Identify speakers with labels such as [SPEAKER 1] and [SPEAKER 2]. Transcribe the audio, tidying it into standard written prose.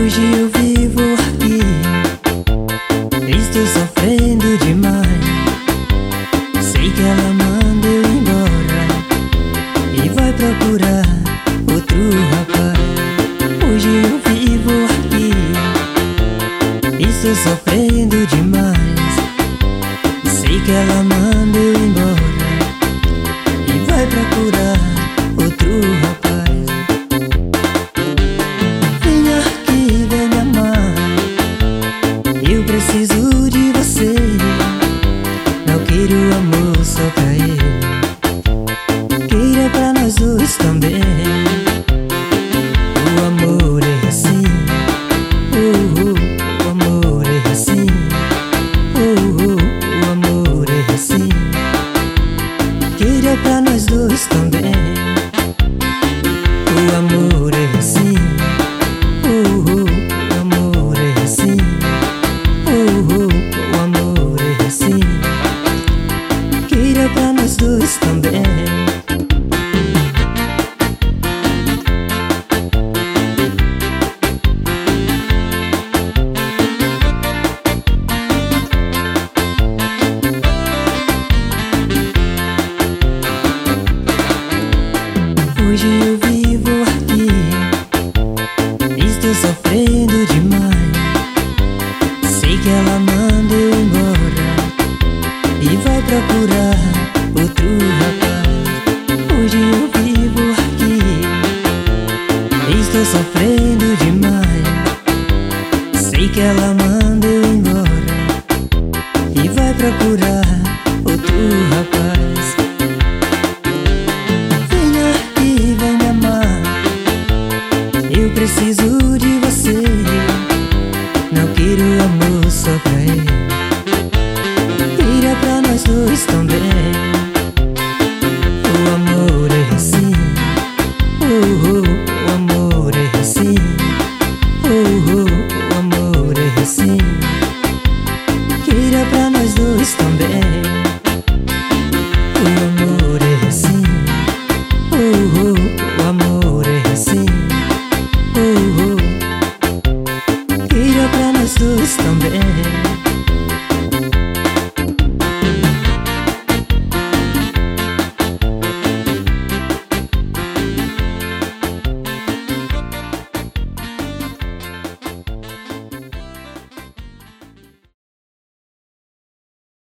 [SPEAKER 1] Hoje eu vivo aqui, estou sofrendo demais. Sei que ela manda eu embora e vai procurar outro rapaz. Hoje eu vivo aqui, estou sofrendo demais. Sei que ela manda eu embora e vai procurar outro rapaz. Vem aqui, vem me amar, eu preciso de você. Não quero amor só pra ele, queira pra nós dois também. O amor é assim, o amor é assim, o amor é assim, queira pra nós dois também. O amor é assim, o amor é assim, o amor é assim, queira pra nós dois também. Hoje eu vivo aqui, estou sofrendo demais. Sei que ela manda eu embora e vai procurar outro rapaz. Hoje eu vivo aqui, estou sofrendo demais. Sei que ela manda eu embora e vai procurar outro rapaz. Eu preciso de você, não quero amor só pra ele, queira pra nós dois também.